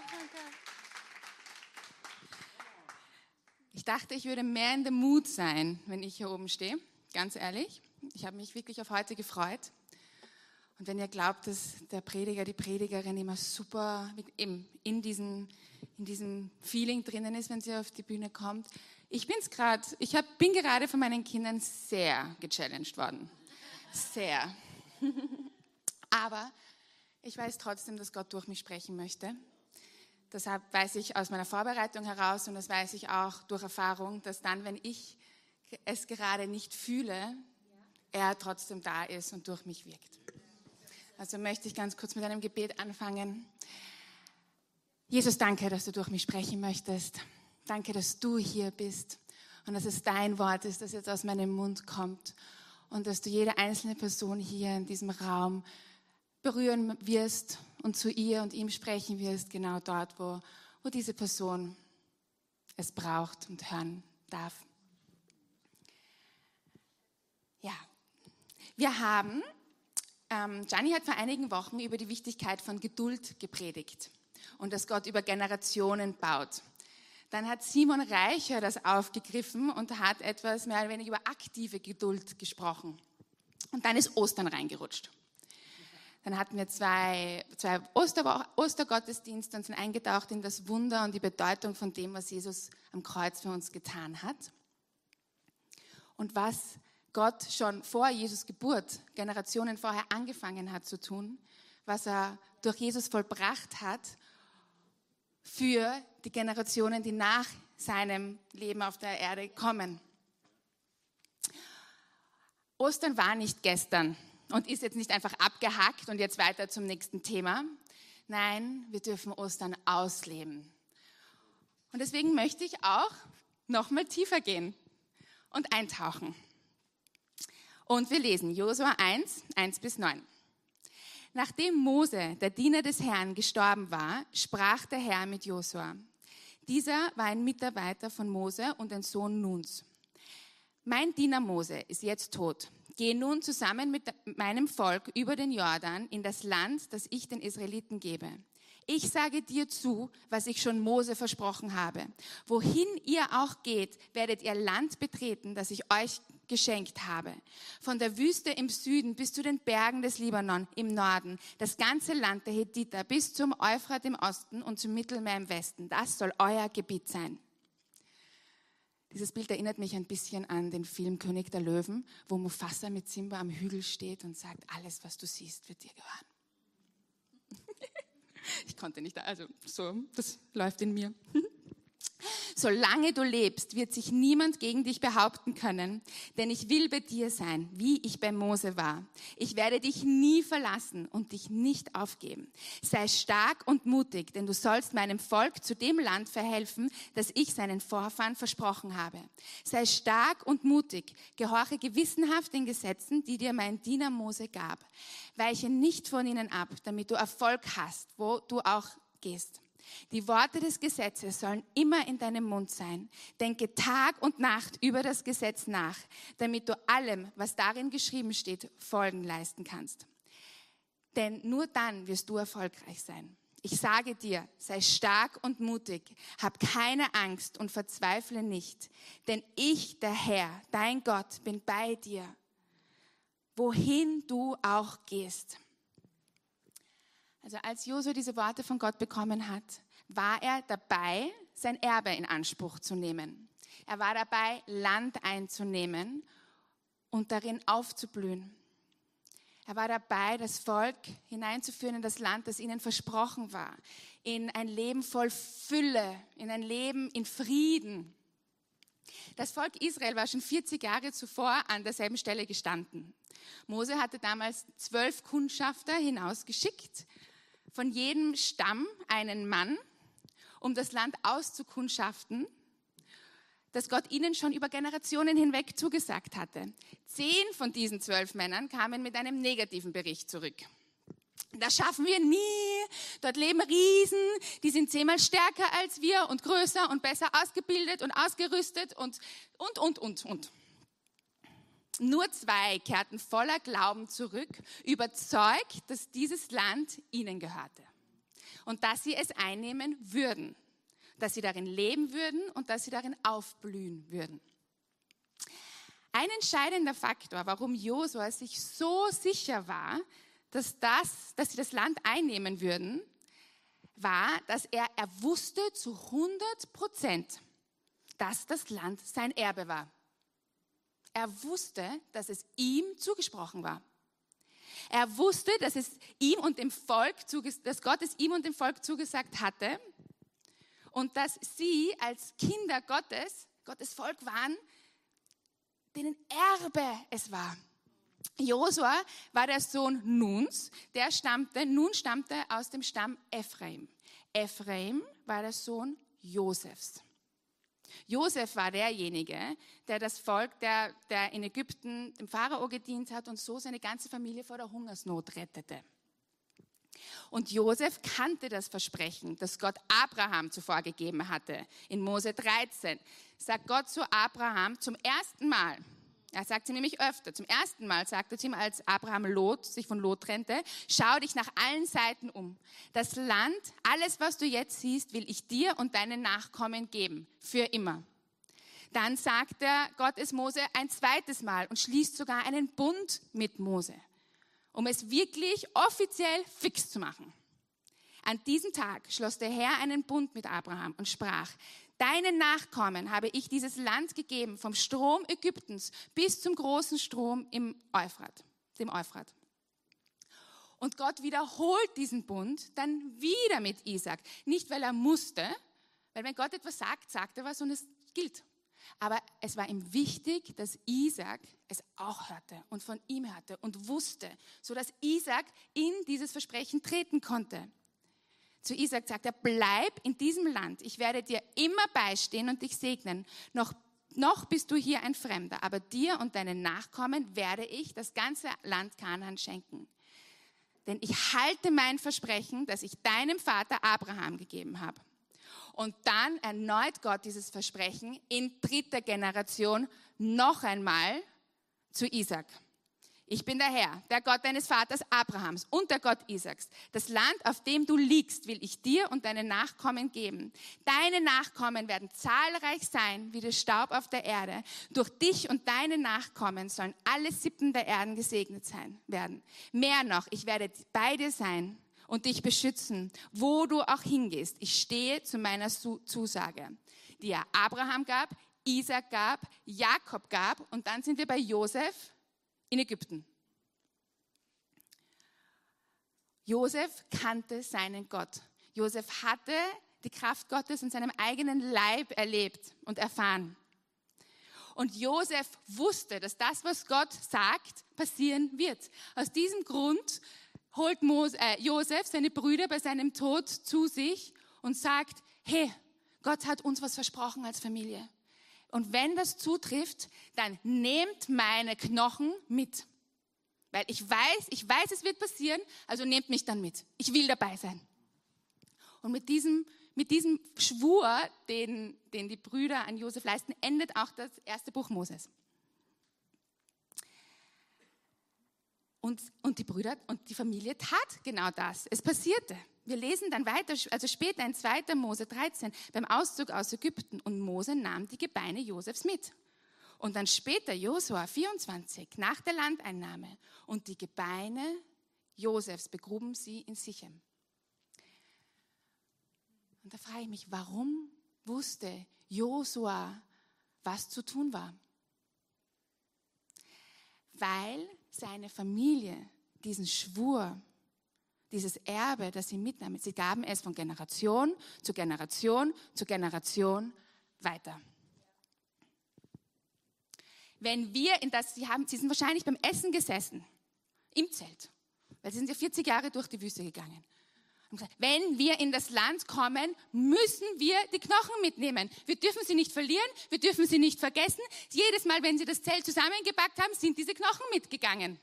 Ich dachte, ich würde mehr in dem Mut sein, wenn ich hier oben stehe. Ganz ehrlich, ich habe mich wirklich auf heute gefreut. Und wenn ihr glaubt, dass der Prediger, die Predigerin immer super in diesem Feeling drinnen ist, wenn sie auf die Bühne kommt. Ich bin gerade von meinen Kindern sehr gechallenged worden. Sehr. Aber ich weiß trotzdem, dass Gott durch mich sprechen möchte. Deshalb weiß ich aus meiner Vorbereitung heraus und das weiß ich auch durch Erfahrung, dass dann, wenn ich es gerade nicht fühle, er trotzdem da ist und durch mich wirkt. Also möchte ich ganz kurz mit einem Gebet anfangen. Jesus, danke, dass du durch mich sprechen möchtest. Danke, dass du hier bist und dass es dein Wort ist, das jetzt aus meinem Mund kommt und dass du jede einzelne Person hier in diesem Raum berühren wirst und zu ihr und ihm sprechen wirst, genau dort, wo diese Person es braucht und hören darf. Ja, wir haben, Gianni hat vor einigen Wochen über die Wichtigkeit von Geduld gepredigt und dass Gott über Generationen baut. Dann hat Simon Reicher das aufgegriffen und hat etwas mehr oder weniger über aktive Geduld gesprochen. Und dann ist Ostern reingerutscht. Dann hatten wir zwei Ostergottesdienste und sind eingetaucht in das Wunder und die Bedeutung von dem, was Jesus am Kreuz für uns getan hat. Und was Gott schon vor Jesus Geburt, Generationen vorher angefangen hat zu tun, was er durch Jesus vollbracht hat für die Generationen, die nach seinem Leben auf der Erde kommen. Ostern war nicht gestern und ist jetzt nicht einfach abgehackt und jetzt weiter zum nächsten Thema. Nein, wir dürfen Ostern ausleben. Und deswegen möchte ich auch nochmal tiefer gehen und eintauchen. Und wir lesen Josua 1:1-9. Nachdem Mose, der Diener des Herrn, gestorben war, sprach der Herr mit Josua. Dieser war ein Mitarbeiter von Mose und ein Sohn Nuns. Mein Diener Mose ist jetzt tot. Geh nun zusammen mit meinem Volk über den Jordan in das Land, das ich den Israeliten gebe. Ich sage dir zu, was ich schon Mose versprochen habe. Wohin ihr auch geht, werdet ihr Land betreten, das ich euch geschenkt habe. Von der Wüste im Süden bis zu den Bergen des Libanon im Norden, das ganze Land der Hethiter bis zum Euphrat im Osten und zum Mittelmeer im Westen. Das soll euer Gebiet sein. Dieses Bild erinnert mich ein bisschen an den Film König der Löwen, wo Mufasa mit Simba am Hügel steht und sagt, alles, was du siehst, wird dir gehören. Ich konnte nicht, also so, das läuft in mir. Solange du lebst, wird sich niemand gegen dich behaupten können, denn ich will bei dir sein, wie ich bei Mose war. Ich werde dich nie verlassen und dich nicht aufgeben. Sei stark und mutig, denn du sollst meinem Volk zu dem Land verhelfen, das ich seinen Vorfahren versprochen habe. Sei stark und mutig, gehorche gewissenhaft den Gesetzen, die dir mein Diener Mose gab. Weiche nicht von ihnen ab, damit du Erfolg hast, wo du auch gehst. Die Worte des Gesetzes sollen immer in deinem Mund sein. Denke Tag und Nacht über das Gesetz nach, damit du allem, was darin geschrieben steht, Folgen leisten kannst. Denn nur dann wirst du erfolgreich sein. Ich sage dir, sei stark und mutig, hab keine Angst und verzweifle nicht. Denn ich, der Herr, dein Gott, bin bei dir, wohin du auch gehst. Also als Josua diese Worte von Gott bekommen hat, war er dabei, sein Erbe in Anspruch zu nehmen. Er war dabei, Land einzunehmen und darin aufzublühen. Er war dabei, das Volk hineinzuführen in das Land, das ihnen versprochen war. In ein Leben voll Fülle, in ein Leben in Frieden. Das Volk Israel war schon 40 Jahre zuvor an derselben Stelle gestanden. Mose hatte damals 12 Kundschafter hinausgeschickt, von jedem Stamm einen Mann, um das Land auszukundschaften, das Gott ihnen schon über Generationen hinweg zugesagt hatte. 10 von diesen 12 Männern kamen mit einem negativen Bericht zurück. Das schaffen wir nie, dort leben Riesen, die sind 10-mal stärker als wir und größer und besser ausgebildet und ausgerüstet und. Nur 2 kehrten voller Glauben zurück, überzeugt, dass dieses Land ihnen gehörte. und dass sie es einnehmen würden, dass sie darin leben würden und dass sie darin aufblühen würden. Ein entscheidender Faktor, warum Josua sich so sicher war, dass sie das Land einnehmen würden, war, dass er wusste zu 100%, dass das Land sein Erbe war. Er wusste, dass es ihm zugesprochen war. Er wusste, dass es ihm und dem Volk, dass Gott es ihm und dem Volk zugesagt hatte und dass sie als Kinder Gottes Volk waren, denen Erbe es war. Josua war der Sohn Nuns, Nun stammte aus dem Stamm Ephraim. Ephraim war der Sohn Josefs. Josef war derjenige, der das Volk, der in Ägypten dem Pharao gedient hat und so seine ganze Familie vor der Hungersnot rettete. Und Josef kannte das Versprechen, das Gott Abraham zuvor gegeben hatte. In Mose 13 sagt Gott zu Abraham zum ersten Mal, er sagt ihm nämlich öfter, zum ersten Mal sagt er zu ihm, als Abraham sich von Lot trennte, schau dich nach allen Seiten um. Das Land, alles, was du jetzt siehst, will ich dir und deinen Nachkommen geben, für immer. Dann sagt Gott es Mose ein zweites Mal und schließt sogar einen Bund mit Mose, um es wirklich offiziell fix zu machen. An diesem Tag schloss der Herr einen Bund mit Abraham und sprach, deinen Nachkommen habe ich dieses Land gegeben, vom Strom Ägyptens bis zum großen Strom dem Euphrat. Und Gott wiederholt diesen Bund dann wieder mit Isaak. Nicht, weil er musste, weil wenn Gott etwas sagt, sagt er was und es gilt. Aber es war ihm wichtig, dass Isaak es auch hörte und von ihm hörte und wusste, sodass Isaak in dieses Versprechen treten konnte. Zu Isaak sagt er, bleib in diesem Land, ich werde dir immer beistehen und dich segnen. Noch bist du hier ein Fremder, aber dir und deinen Nachkommen werde ich das ganze Land Kanaan schenken. Denn ich halte mein Versprechen, das ich deinem Vater Abraham gegeben habe. Und dann erneut Gott dieses Versprechen in 3. Generation noch einmal zu Isaak. Ich bin der Herr, der Gott deines Vaters Abrahams und der Gott Isaaks. Das Land, auf dem du liegst, will ich dir und deinen Nachkommen geben. Deine Nachkommen werden zahlreich sein wie der Staub auf der Erde. Durch dich und deine Nachkommen sollen alle Sippen der Erden gesegnet werden. Mehr noch, ich werde bei dir sein und dich beschützen, wo du auch hingehst. Ich stehe zu meiner Zusage, die er Abraham gab, Isaak gab, Jakob gab und dann sind wir bei Josef in Ägypten. Josef kannte seinen Gott. Josef hatte die Kraft Gottes in seinem eigenen Leib erlebt und erfahren. Und Josef wusste, dass das, was Gott sagt, passieren wird. Aus diesem Grund holt Josef seine Brüder bei seinem Tod zu sich und sagt, hey, Gott hat uns was versprochen als Familie. Und wenn das zutrifft, dann nehmt meine Knochen mit. Weil ich weiß, es wird passieren, also nehmt mich dann mit. Ich will dabei sein. Und mit diesem Schwur, den die Brüder an Josef leisten, endet auch das erste Buch Moses. Und die Brüder und die Familie tat genau das. Es passierte. Wir lesen dann weiter, also später in 2. Mose 13, beim Auszug aus Ägypten. Und Mose nahm die Gebeine Josefs mit. Und dann später Josua 24, nach der Landeinnahme. Und die Gebeine Josefs begruben sie in Sichem. Und da frage ich mich, warum wusste Josua, was zu tun war? Weil seine Familie diesen Schwur, dieses Erbe, das sie mitnahmen, sie gaben es von Generation zu Generation zu Generation weiter. Wenn wir sie sind wahrscheinlich beim Essen gesessen, im Zelt, weil sie sind ja 40 Jahre durch die Wüste gegangen. Und gesagt, wenn wir in das Land kommen, müssen wir die Knochen mitnehmen. Wir dürfen sie nicht verlieren, wir dürfen sie nicht vergessen. Jedes Mal, wenn sie das Zelt zusammengepackt haben, sind diese Knochen mitgegangen.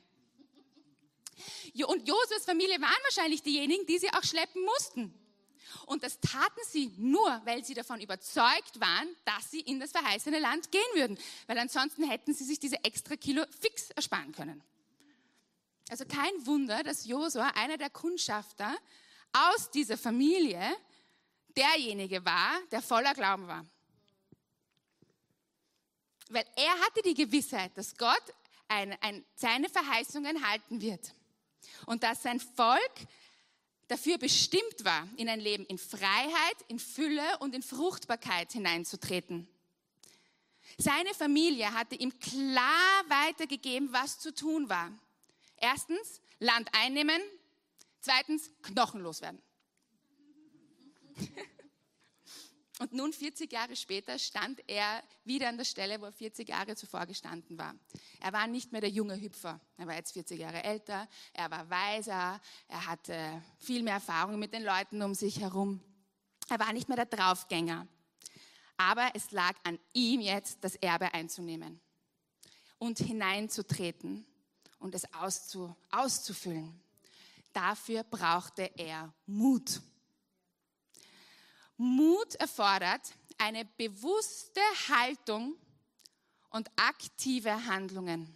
Und Josuas Familie waren wahrscheinlich diejenigen, die sie auch schleppen mussten. Und das taten sie nur, weil sie davon überzeugt waren, dass sie in das verheißene Land gehen würden. Weil ansonsten hätten sie sich diese extra Kilo fix ersparen können. Also kein Wunder, dass Josua, einer der Kundschafter, aus dieser Familie derjenige war, der voller Glauben war. Weil er hatte die Gewissheit, dass Gott seine Verheißungen halten wird. Und dass sein Volk dafür bestimmt war, in ein Leben in Freiheit, in Fülle und in Fruchtbarkeit hineinzutreten. Seine Familie hatte ihm klar weitergegeben, was zu tun war. Erstens, Land einnehmen. Zweitens, knochenlos werden. Und nun, 40 Jahre später, stand er wieder an der Stelle, wo er 40 Jahre zuvor gestanden war. Er war nicht mehr der junge Hüpfer. Er war jetzt 40 Jahre älter, er war weiser, er hatte viel mehr Erfahrung mit den Leuten um sich herum. Er war nicht mehr der Draufgänger. Aber es lag an ihm jetzt, das Erbe einzunehmen und hineinzutreten und es auszufüllen. Dafür brauchte er Mut. Mut erfordert eine bewusste Haltung und aktive Handlungen.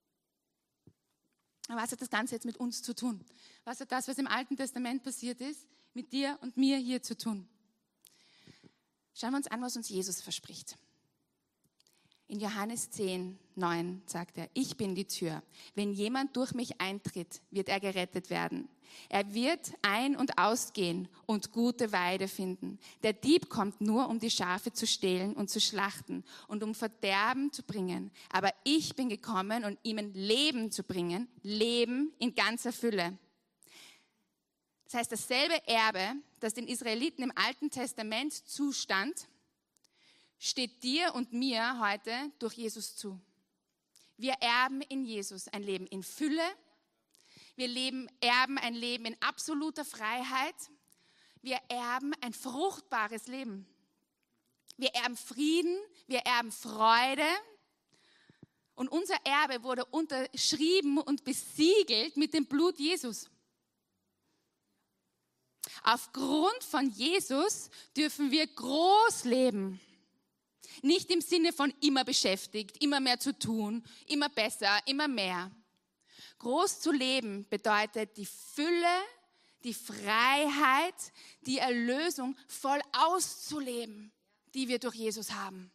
Was hat das Ganze jetzt mit uns zu tun? Was hat das, was im Alten Testament passiert ist, mit dir und mir hier zu tun? Schauen wir uns an, was uns Jesus verspricht. In Johannes 10,9 sagt er, ich bin die Tür. Wenn jemand durch mich eintritt, wird er gerettet werden. Er wird ein- und ausgehen und gute Weide finden. Der Dieb kommt nur, um die Schafe zu stehlen und zu schlachten und um Verderben zu bringen. Aber ich bin gekommen, um ihnen Leben zu bringen, Leben in ganzer Fülle. Das heißt, dasselbe Erbe, das den Israeliten im Alten Testament zustand, steht dir und mir heute durch Jesus zu. Wir erben in Jesus ein Leben in Fülle. Wir erben ein Leben in absoluter Freiheit. Wir erben ein fruchtbares Leben. Wir erben Frieden, wir erben Freude. Und unser Erbe wurde unterschrieben und besiegelt mit dem Blut Jesus. Aufgrund von Jesus dürfen wir groß leben. Nicht im Sinne von immer beschäftigt, immer mehr zu tun, immer besser, immer mehr. Groß zu leben bedeutet die Fülle, die Freiheit, die Erlösung voll auszuleben, die wir durch Jesus haben.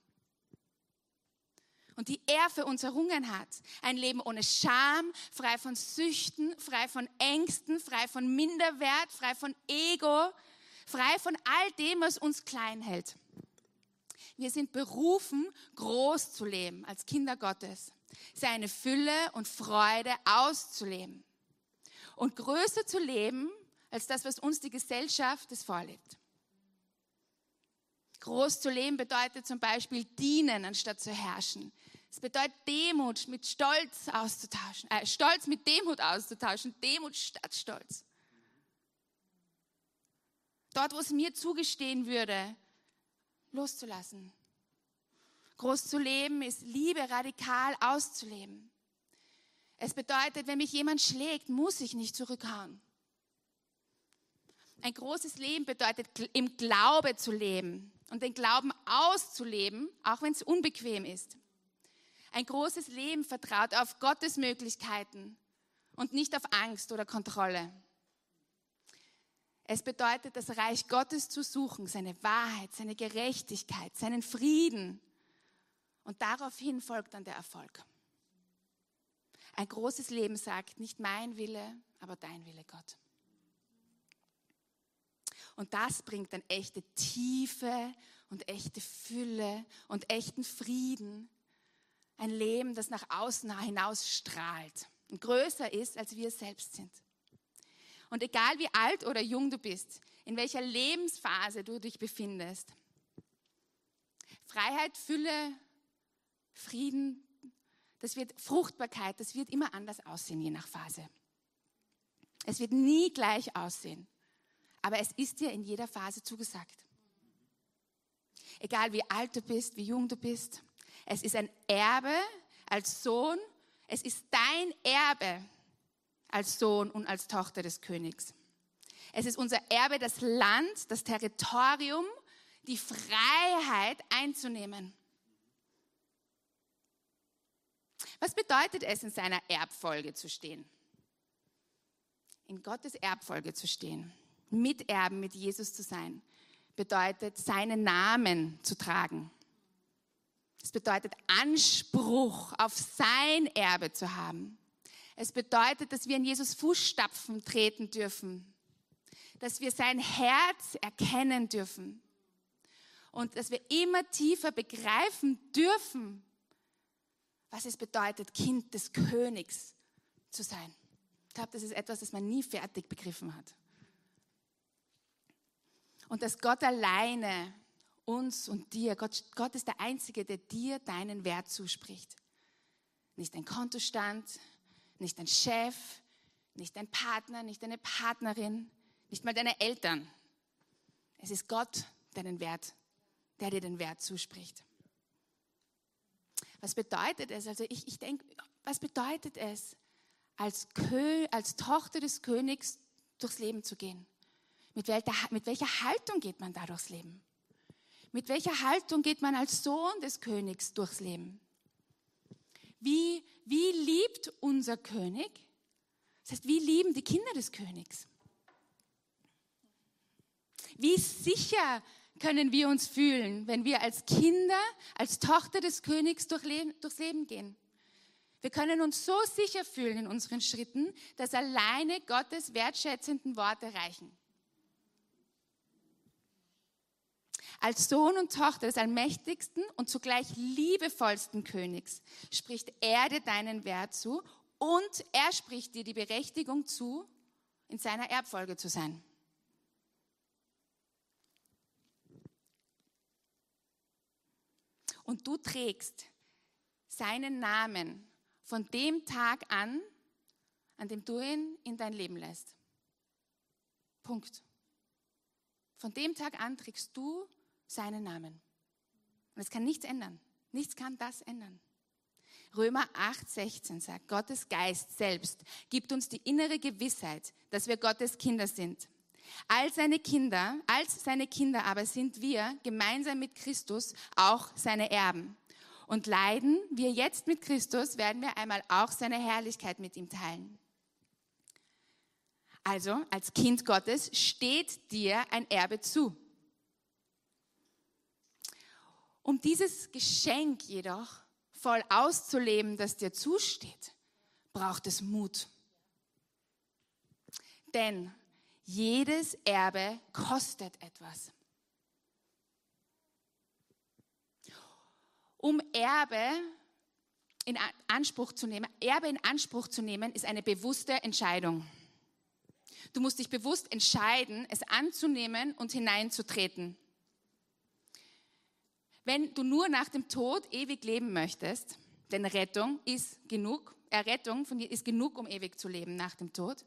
Und die er für uns errungen hat. Ein Leben ohne Scham, frei von Süchten, frei von Ängsten, frei von Minderwert, frei von Ego, frei von all dem, was uns klein hält. Wir sind berufen, groß zu leben als Kinder Gottes, seine Fülle und Freude auszuleben und größer zu leben als das, was uns die Gesellschaft es vorlebt. Groß zu leben bedeutet zum Beispiel dienen, anstatt zu herrschen. Es bedeutet Demut mit Stolz auszutauschen, Stolz mit Demut auszutauschen, Demut statt Stolz. Dort, wo es mir zugestehen würde, loszulassen. Groß zu leben ist Liebe radikal auszuleben. Es bedeutet, wenn mich jemand schlägt, muss ich nicht zurückhauen. Ein großes Leben bedeutet, im Glaube zu leben und den Glauben auszuleben, auch wenn es unbequem ist. Ein großes Leben vertraut auf Gottes Möglichkeiten und nicht auf Angst oder Kontrolle. Es bedeutet, das Reich Gottes zu suchen, seine Wahrheit, seine Gerechtigkeit, seinen Frieden. Und daraufhin folgt dann der Erfolg. Ein großes Leben sagt, nicht mein Wille, aber dein Wille, Gott. Und das bringt dann echte Tiefe und echte Fülle und echten Frieden. Ein Leben, das nach außen hinaus strahlt und größer ist, als wir selbst sind. Und egal wie alt oder jung du bist, in welcher Lebensphase du dich befindest, Freiheit, Fülle, Frieden, das wird Fruchtbarkeit, das wird immer anders aussehen, je nach Phase. Es wird nie gleich aussehen, aber es ist dir in jeder Phase zugesagt. Egal wie alt du bist, wie jung du bist, es ist ein Erbe als Sohn, es ist dein Erbe als Sohn und als Tochter des Königs. Es ist unser Erbe, das Land, das Territorium, die Freiheit einzunehmen. Was bedeutet es, in seiner Erbfolge zu stehen? In Gottes Erbfolge zu stehen. Miterben mit Jesus zu sein, bedeutet, seinen Namen zu tragen. Es bedeutet, Anspruch auf sein Erbe zu haben. Es bedeutet, dass wir in Jesus Fußstapfen treten dürfen, dass wir sein Herz erkennen dürfen und dass wir immer tiefer begreifen dürfen, was es bedeutet, Kind des Königs zu sein. Ich glaube, das ist etwas, das man nie fertig begriffen hat. Und dass Gott alleine uns und dir, Gott ist der Einzige, der dir deinen Wert zuspricht. Nicht dein Kontostand, nicht dein Chef, nicht dein Partner, nicht deine Partnerin, nicht mal deine Eltern. Es ist Gott, der dir den Wert zuspricht. Was bedeutet es? Also ich denke, was bedeutet es, als Tochter des Königs durchs Leben zu gehen? Mit welcher Haltung geht man da durchs Leben? Mit welcher Haltung geht man als Sohn des Königs durchs Leben? Wie liebt unser König? Das heißt, wie lieben die Kinder des Königs? Wie sicher können wir uns fühlen, wenn wir als Kinder, als Tochter des Königs durchs Leben gehen? Wir können uns so sicher fühlen in unseren Schritten, dass alleine Gottes wertschätzenden Worte reichen. Als Sohn und Tochter des allmächtigsten und zugleich liebevollsten Königs spricht er dir deinen Wert zu und er spricht dir die Berechtigung zu, in seiner Erbfolge zu sein. Und du trägst seinen Namen von dem Tag an dem du ihn in dein Leben lässt. Punkt. Von dem Tag an trägst du seinen Namen. Und es kann nichts ändern. Nichts kann das ändern. Römer 8,16 sagt, Gottes Geist selbst gibt uns die innere Gewissheit, dass wir Gottes Kinder sind. Als seine Kinder aber sind wir gemeinsam mit Christus auch seine Erben. Und leiden wir jetzt mit Christus, werden wir einmal auch seine Herrlichkeit mit ihm teilen. Also, als Kind Gottes steht dir ein Erbe zu. Um dieses Geschenk jedoch voll auszuleben, das dir zusteht, braucht es Mut. Denn jedes Erbe kostet etwas. Um Erbe in Anspruch zu nehmen, ist eine bewusste Entscheidung. Du musst dich bewusst entscheiden, es anzunehmen und hineinzutreten. Wenn du nur nach dem Tod ewig leben möchtest, denn Errettung ist genug, um ewig zu leben nach dem Tod,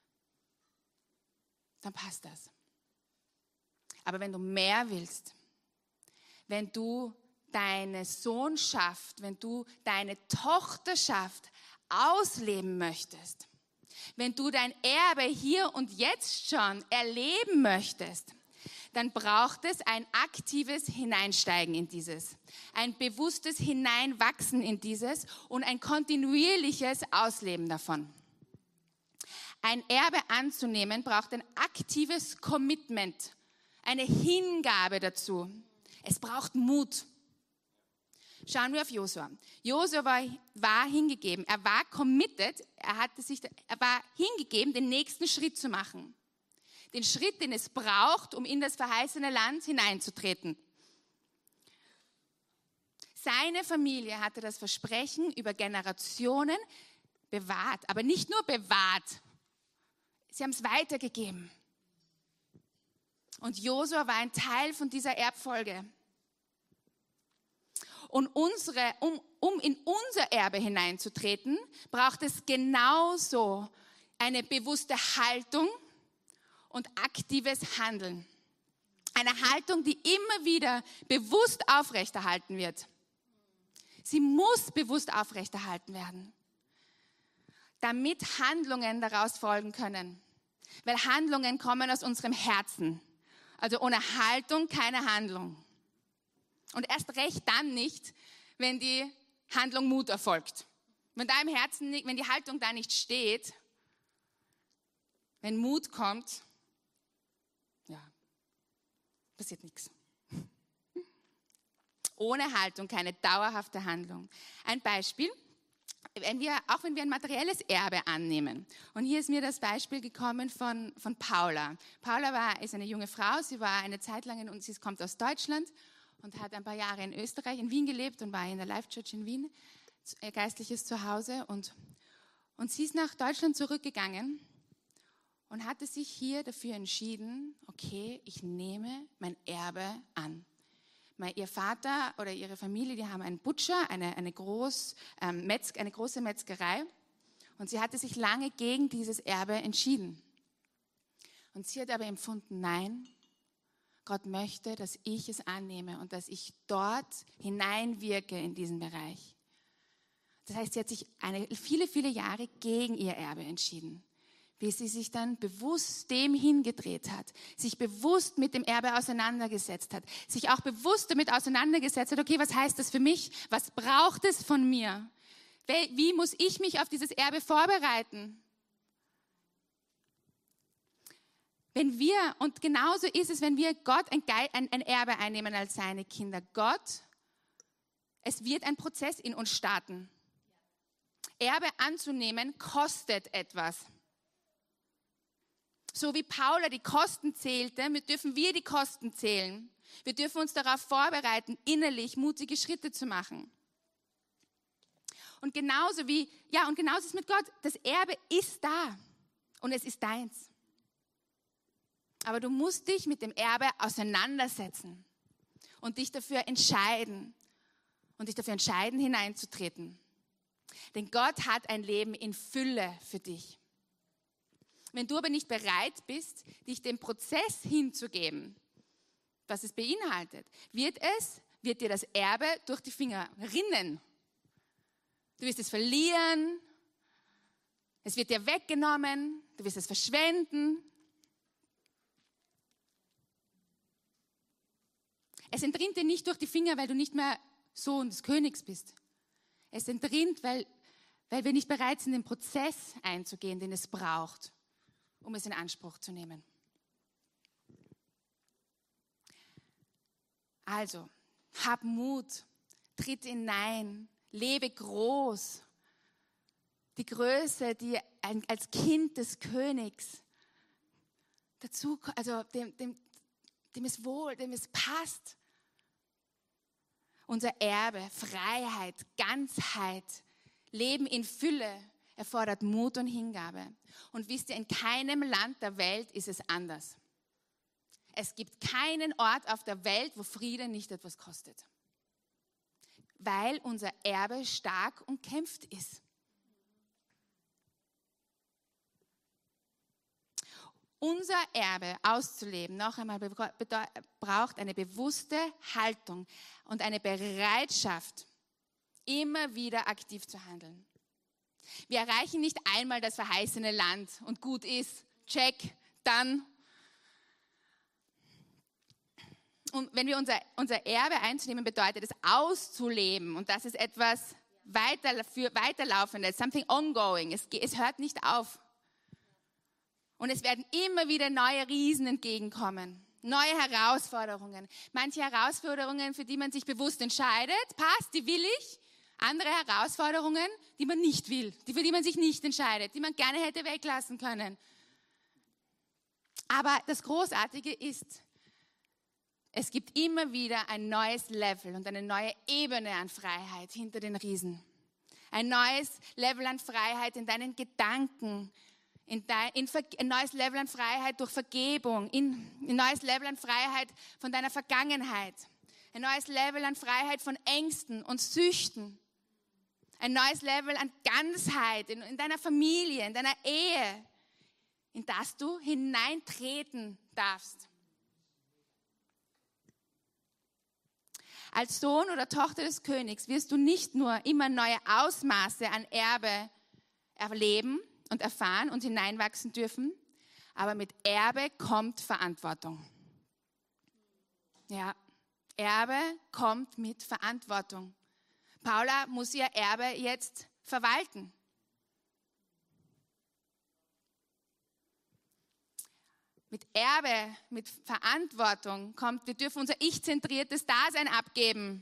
dann passt das. Aber wenn du mehr willst, wenn du deine Sohnschaft, wenn du deine Tochterschaft ausleben möchtest, wenn du dein Erbe hier und jetzt schon erleben möchtest, dann braucht es ein aktives Hineinsteigen in dieses, ein bewusstes Hineinwachsen in dieses und ein kontinuierliches Ausleben davon. Ein Erbe anzunehmen braucht ein aktives Commitment, eine Hingabe dazu. Es braucht Mut. Schauen wir auf Josua. Josua war hingegeben, er war committed, er war hingegeben, den nächsten Schritt zu machen. Den Schritt, den es braucht, um in das verheißene Land hineinzutreten. Seine Familie hatte das Versprechen über Generationen bewahrt, aber nicht nur bewahrt, sie haben es weitergegeben. Und Josua war ein Teil von dieser Erbfolge. Und um in unser Erbe hineinzutreten, braucht es genauso eine bewusste Haltung und aktives Handeln. Eine Haltung, die immer wieder bewusst aufrechterhalten wird. Sie muss bewusst aufrechterhalten werden, damit Handlungen daraus folgen können. Weil Handlungen kommen aus unserem Herzen. Also ohne Haltung keine Handlung. Und erst recht dann nicht, wenn die Handlung Mut erfolgt. Wenn da im Herzen, wenn die Haltung da nicht steht, wenn Mut kommt, passiert nichts. Ohne Haltung keine dauerhafte Handlung. Ein Beispiel, wenn wir ein materielles Erbe annehmen. Und hier ist mir das Beispiel gekommen von Paula. Paula ist eine junge Frau, sie war eine Zeit lang, und sie kommt aus Deutschland und hat ein paar Jahre in Österreich, in Wien gelebt und war in der Life Church in Wien, geistliches Zuhause. Und sie ist nach Deutschland zurückgegangen und hatte sich hier dafür entschieden, okay, ich nehme mein Erbe an. Ihr Vater oder ihre Familie, die haben einen Butcher, eine große Metzgerei, und sie hatte sich lange gegen dieses Erbe entschieden. Und sie hat aber empfunden, nein, Gott möchte, dass ich es annehme und dass ich dort hineinwirke in diesen Bereich. Das heißt, sie hat sich viele, viele Jahre gegen ihr Erbe entschieden, bis sie sich dann bewusst dem hingedreht hat, sich bewusst mit dem Erbe auseinandergesetzt hat, sich auch bewusst damit auseinandergesetzt hat, okay, was heißt das für mich? Was braucht es von mir? Wie muss ich mich auf dieses Erbe vorbereiten? Und genauso ist es, wenn wir Gott ein Erbe einnehmen als seine Kinder. Es wird ein Prozess in uns starten. Erbe anzunehmen kostet etwas. So wie Paula die Kosten zählte, dürfen wir die Kosten zählen. Wir dürfen uns darauf vorbereiten, innerlich mutige Schritte zu machen. Und genauso ist es mit Gott. Das Erbe ist da und es ist deins. Aber du musst dich mit dem Erbe auseinandersetzen und dich dafür entscheiden hineinzutreten. Denn Gott hat ein Leben in Fülle für dich. Wenn du aber nicht bereit bist, dich dem Prozess hinzugeben, was es beinhaltet, wird dir das Erbe durch die Finger rinnen. Du wirst es verlieren, es wird dir weggenommen, du wirst es verschwenden. Es entrinnt dir nicht durch die Finger, weil du nicht mehr Sohn des Königs bist. Es entrinnt, weil wir nicht bereit sind, den Prozess einzugehen, den es braucht, um es in Anspruch zu nehmen. Also, hab Mut, tritt hinein, lebe groß. Die Größe, die als Kind des Königs dazu, also dem es passt. Unser Erbe, Freiheit, Ganzheit, Leben in Fülle erfordert Mut und Hingabe. Und wisst ihr, in keinem Land der Welt ist es anders. Es gibt keinen Ort auf der Welt, wo Friede nicht etwas kostet. Weil unser Erbe stark umkämpft ist. Unser Erbe auszuleben, noch einmal, braucht eine bewusste Haltung und eine Bereitschaft, immer wieder aktiv zu handeln. Wir erreichen nicht einmal das verheißene Land und gut ist, check, dann. Und wenn wir unser Erbe einzunehmen, bedeutet es auszuleben. Und das ist etwas Weiterlaufendes, something ongoing. Es hört nicht auf. Und es werden immer wieder neue Riesen entgegenkommen. Neue Herausforderungen. Manche Herausforderungen, für die man sich bewusst entscheidet, passt, die will ich. Andere Herausforderungen, die man nicht will, für die man sich nicht entscheidet, die man gerne hätte weglassen können. Aber das Großartige ist, es gibt immer wieder ein neues Level und eine neue Ebene an Freiheit hinter den Riesen. Ein neues Level an Freiheit in deinen Gedanken, ein neues Level an Freiheit durch Vergebung, ein neues Level an Freiheit von deiner Vergangenheit, ein neues Level an Freiheit von Ängsten und Süchten, ein neues Level an Ganzheit in deiner Familie, in deiner Ehe, in das du hineintreten darfst. Als Sohn oder Tochter des Königs wirst du nicht nur immer neue Ausmaße an Erbe erleben und erfahren und hineinwachsen dürfen, aber mit Erbe kommt Verantwortung. Ja, Erbe kommt mit Verantwortung. Paula muss ihr Erbe jetzt verwalten. mit Erbe, mit Verantwortung kommt, wir dürfen unser ich-zentriertes Dasein abgeben.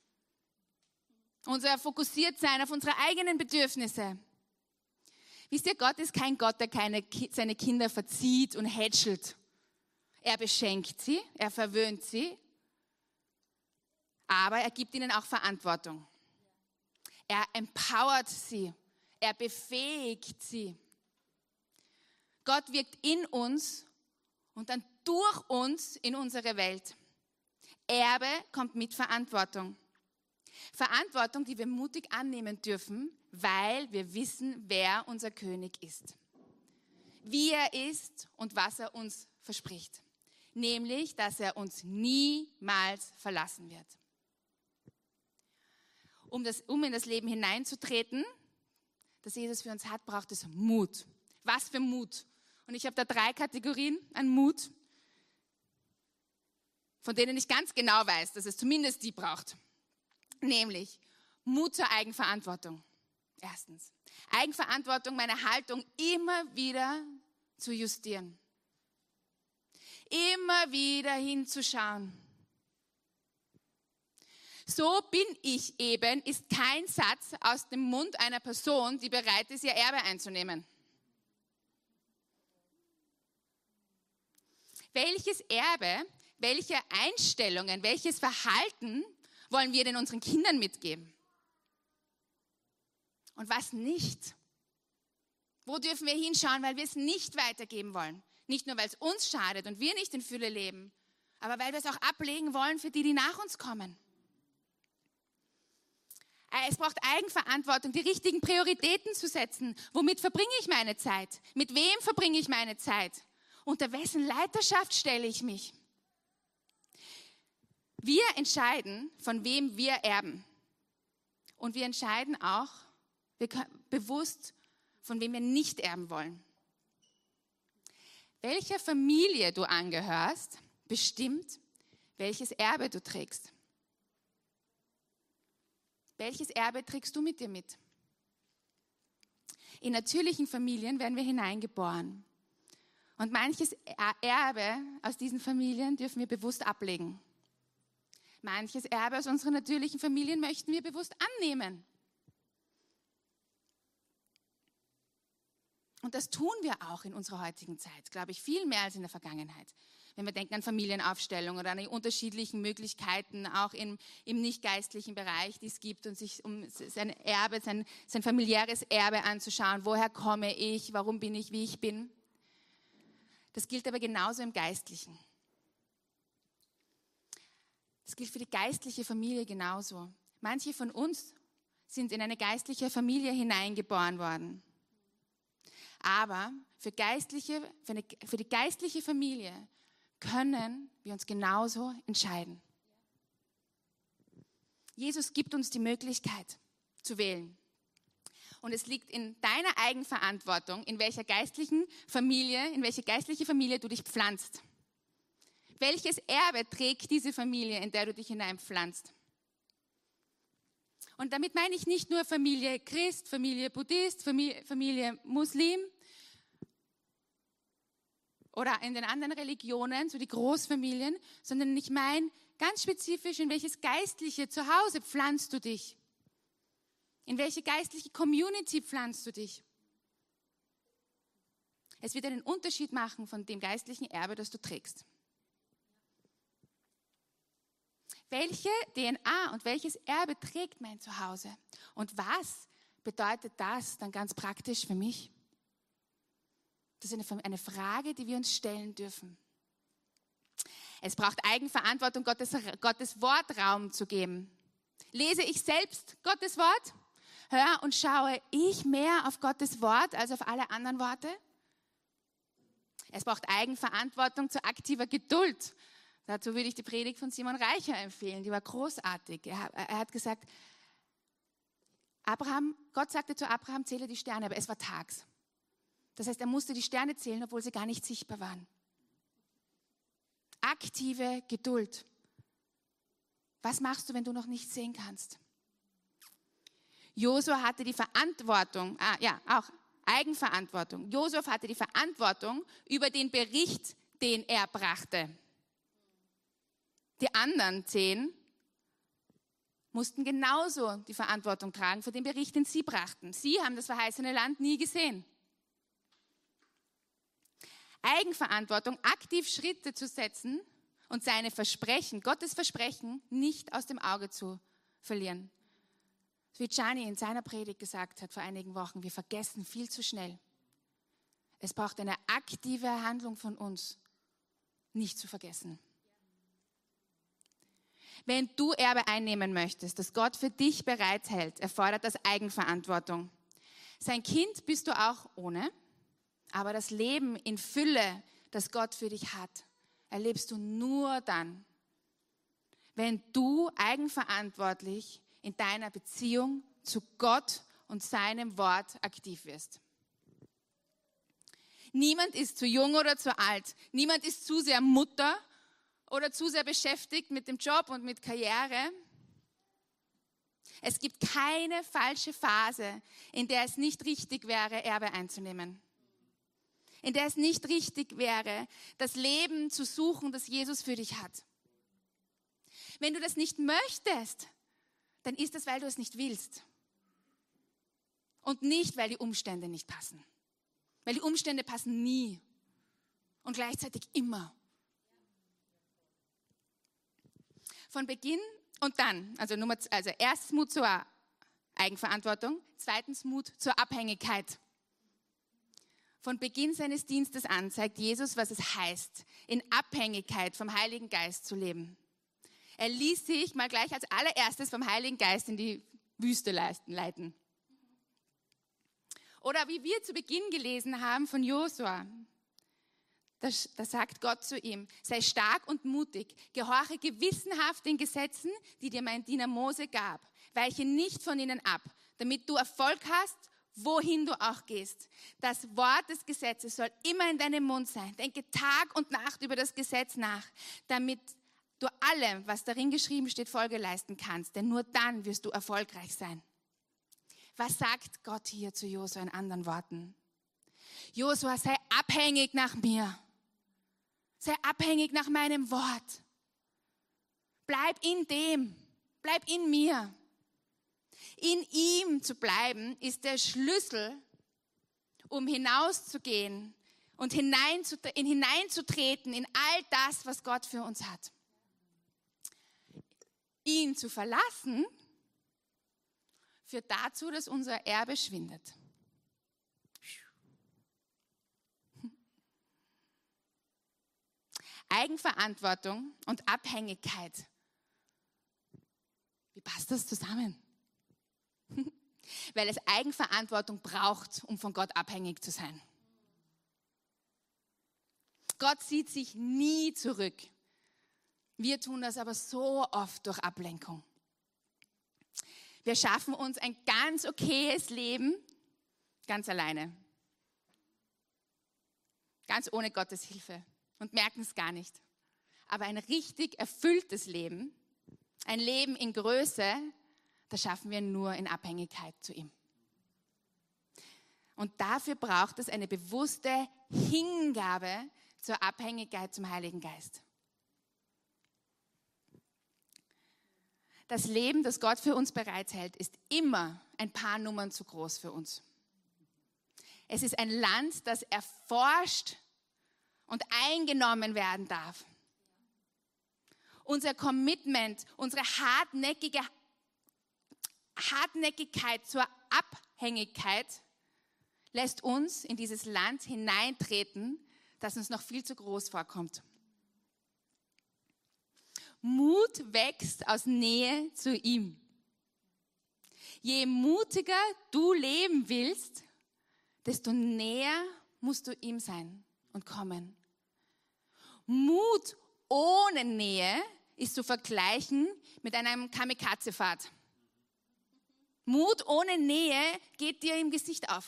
Unser fokussiert sein auf unsere eigenen Bedürfnisse. Wisst ihr, Gott ist kein Gott, der seine Kinder verzieht und hätschelt. Er beschenkt sie, er verwöhnt sie, aber er gibt ihnen auch Verantwortung. Er empowert sie, er befähigt sie. Gott wirkt in uns und dann durch uns in unsere Welt. Erbe kommt mit Verantwortung. Verantwortung, die wir mutig annehmen dürfen, weil wir wissen, wer unser König ist. Wie er ist und was er uns verspricht. Nämlich, dass er uns niemals verlassen wird. Um in das Leben hineinzutreten, das Jesus für uns hat, braucht es Mut. Was für Mut? Und ich habe da 3 Kategorien an Mut, von denen ich ganz genau weiß, dass es zumindest die braucht. Nämlich Mut zur Eigenverantwortung. Erstens. Eigenverantwortung, meine Haltung immer wieder zu justieren. Immer wieder hinzuschauen. So bin ich eben, ist kein Satz aus dem Mund einer Person, die bereit ist, ihr Erbe einzunehmen. Welches Erbe, welche Einstellungen, welches Verhalten wollen wir denn unseren Kindern mitgeben? Und was nicht? Wo dürfen wir hinschauen, weil wir es nicht weitergeben wollen? Nicht nur, weil es uns schadet und wir nicht in Fülle leben, aber weil wir es auch ablegen wollen für die, die nach uns kommen. Es braucht Eigenverantwortung, die richtigen Prioritäten zu setzen. Womit verbringe ich meine Zeit? Mit wem verbringe ich meine Zeit? Unter wessen Leiterschaft stelle ich mich? Wir entscheiden, von wem wir erben. Und wir entscheiden auch bewusst, von wem wir nicht erben wollen. Welcher Familie du angehörst, bestimmt, welches Erbe du trägst. Welches Erbe trägst du mit dir mit? In natürlichen Familien werden wir hineingeboren. Und manches Erbe aus diesen Familien dürfen wir bewusst ablegen. Manches Erbe aus unseren natürlichen Familien möchten wir bewusst annehmen. Und das tun wir auch in unserer heutigen Zeit, glaube ich, viel mehr als in der Vergangenheit. Wenn wir denken an Familienaufstellung oder an die unterschiedlichen Möglichkeiten, auch im nicht-geistlichen Bereich, die es gibt, und sich um sein Erbe, sein familiäres Erbe anzuschauen. Woher komme ich? Warum bin ich, wie ich bin? Das gilt aber genauso im Geistlichen. Das gilt für die geistliche Familie genauso. Manche von uns sind in eine geistliche Familie hineingeboren worden. Aber für die geistliche Familie können wir uns genauso entscheiden. Jesus gibt uns die Möglichkeit zu wählen. Und es liegt in deiner Eigenverantwortung, in welche geistliche Familie du dich pflanzt. Welches Erbe trägt diese Familie, in der du dich hineinpflanzt? Und damit meine ich nicht nur Familie Christ, Familie Buddhist, Familie Muslim oder in den anderen Religionen, so die Großfamilien, sondern ich meine ganz spezifisch, in welches geistliche Zuhause pflanzt du dich? In welche geistliche Community pflanzt du dich? Es wird einen Unterschied machen von dem geistlichen Erbe, das du trägst. Welche DNA und welches Erbe trägt mein Zuhause? Und was bedeutet das dann ganz praktisch für mich? Das ist eine Frage, die wir uns stellen dürfen. Es braucht Eigenverantwortung, Gottes Wort Raum zu geben. Lese ich selbst Gottes Wort? Höre und schaue ich mehr auf Gottes Wort als auf alle anderen Worte? Es braucht Eigenverantwortung zu aktiver Geduld. Dazu würde ich die Predigt von Simon Reicher empfehlen, die war großartig. Er hat gesagt, Gott sagte zu Abraham, zähle die Sterne, aber es war tags. Das heißt, er musste die Sterne zählen, obwohl sie gar nicht sichtbar waren. Aktive Geduld. Was machst du, wenn du noch nicht sehen kannst? Josua hatte die Verantwortung, auch Eigenverantwortung. Josua hatte die Verantwortung über den Bericht den er brachte. Die anderen 10 mussten genauso die Verantwortung tragen für den Bericht, den sie brachten. Sie haben das verheißene Land nie gesehen. Eigenverantwortung, aktiv Schritte zu setzen und seine Versprechen, Gottes Versprechen, nicht aus dem Auge zu verlieren. Wie Gianni in seiner Predigt gesagt hat vor einigen Wochen, wir vergessen viel zu schnell. Es braucht eine aktive Handlung von uns, nicht zu vergessen. Wenn du Erbe einnehmen möchtest, das Gott für dich bereithält, erfordert das Eigenverantwortung. Sein Kind bist du auch ohne, aber das Leben in Fülle, das Gott für dich hat, erlebst du nur dann, wenn du eigenverantwortlich in deiner Beziehung zu Gott und seinem Wort aktiv wirst. Niemand ist zu jung oder zu alt. Niemand ist zu sehr Mutter oder zu sehr beschäftigt mit dem Job und mit Karriere. Es gibt keine falsche Phase, in der es nicht richtig wäre, Erbe einzunehmen. In der es nicht richtig wäre, das Leben zu suchen, das Jesus für dich hat. Wenn du das nicht möchtest, dann ist das, weil du es nicht willst. Und nicht, weil die Umstände nicht passen. Weil die Umstände passen nie und gleichzeitig immer. Von Beginn und dann, also erstens Mut zur Eigenverantwortung, zweitens Mut zur Abhängigkeit. Von Beginn seines Dienstes an zeigt Jesus, was es heißt, in Abhängigkeit vom Heiligen Geist zu leben. Er ließ sich mal gleich als allererstes vom Heiligen Geist in die Wüste leiten. Oder wie wir zu Beginn gelesen haben von Josua, da sagt Gott zu ihm, sei stark und mutig, gehorche gewissenhaft den Gesetzen, die dir mein Diener Mose gab. Weiche nicht von ihnen ab, damit du Erfolg hast, wohin du auch gehst. Das Wort des Gesetzes soll immer in deinem Mund sein. Denke Tag und Nacht über das Gesetz nach, damit du allem, was darin geschrieben steht, Folge leisten kannst. Denn nur dann wirst du erfolgreich sein. Was sagt Gott hier zu Josua in anderen Worten? Josua, sei abhängig nach mir. Sei abhängig nach meinem Wort. Bleib in dem. Bleib in mir. In ihm zu bleiben, ist der Schlüssel, um hinauszugehen und hineinzutreten in all das, was Gott für uns hat. Ihn zu verlassen, führt dazu, dass unser Erbe schwindet. Eigenverantwortung und Abhängigkeit. Wie passt das zusammen? Weil es Eigenverantwortung braucht, um von Gott abhängig zu sein. Gott zieht sich nie zurück. Wir tun das aber so oft durch Ablenkung. Wir schaffen uns ein ganz okayes Leben, ganz alleine. Ganz ohne Gottes Hilfe und merken es gar nicht. Aber ein richtig erfülltes Leben, ein Leben in Größe, das schaffen wir nur in Abhängigkeit zu ihm. Und dafür braucht es eine bewusste Hingabe zur Abhängigkeit zum Heiligen Geist. Das Leben, das Gott für uns bereithält, ist immer ein paar Nummern zu groß für uns. Es ist ein Land, das erforscht und eingenommen werden darf. Unser Commitment, unsere Hartnäckigkeit zur Abhängigkeit lässt uns in dieses Land hineintreten, das uns noch viel zu groß vorkommt. Mut wächst aus Nähe zu ihm. Je mutiger du leben willst, desto näher musst du ihm sein und kommen. Mut ohne Nähe ist zu vergleichen mit einem Kamikaze-Fahrt. Mut ohne Nähe geht dir im Gesicht auf.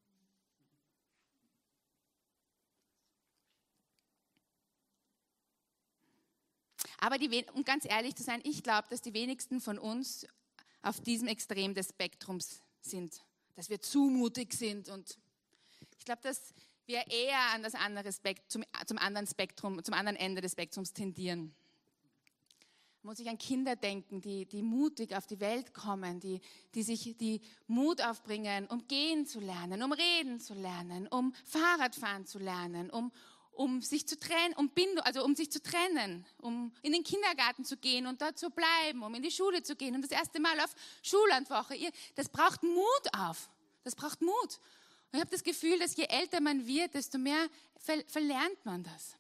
Aber um ganz ehrlich zu sein, ich glaube, dass die wenigsten von uns auf diesem Extrem des Spektrums sind, dass wir zu mutig sind. Und ich glaube, dass wir eher an das andere zum anderen Ende des Spektrums tendieren. Man muss sich an Kinder denken, die mutig auf die Welt kommen, die Mut aufbringen, um gehen zu lernen, um reden zu lernen, um Fahrradfahren zu lernen, um sich zu trennen, um sich zu trennen, um in den Kindergarten zu gehen und dort zu bleiben, um in die Schule zu gehen und das erste Mal auf Schullandwoche. Das braucht Mut auf. Das braucht Mut. Und ich habe das Gefühl, dass je älter man wird, desto mehr verlernt man das.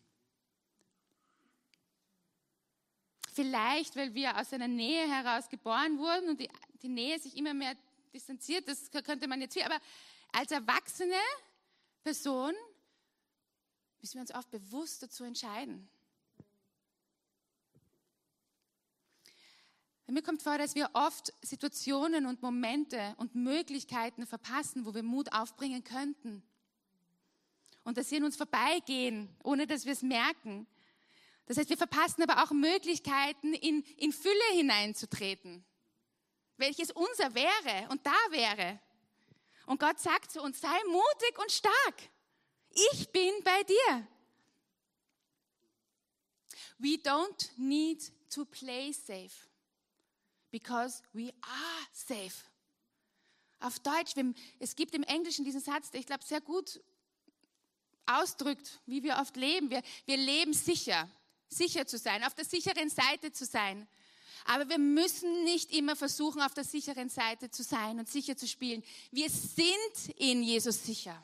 Vielleicht, weil wir aus einer Nähe heraus geboren wurden und die Nähe sich immer mehr distanziert, das könnte man jetzt viel, aber als erwachsene Person müssen wir uns oft bewusst dazu entscheiden. Mir kommt vor, dass wir oft Situationen und Momente und Möglichkeiten verpassen, wo wir Mut aufbringen könnten. Und dass sie an uns vorbeigehen, ohne dass wir es merken. Das heißt, wir verpassen aber auch Möglichkeiten, in Fülle hineinzutreten, welches unser wäre und da wäre. Und Gott sagt zu uns, sei mutig und stark. Ich bin bei dir. We don't need to play safe, because we are safe. Auf Deutsch, es gibt im Englischen diesen Satz, der ich glaube sehr gut ausdrückt, wie wir oft leben. Wir leben sicher zu sein, auf der sicheren Seite zu sein. Aber wir müssen nicht immer versuchen, auf der sicheren Seite zu sein und sicher zu spielen. Wir sind in Jesus sicher.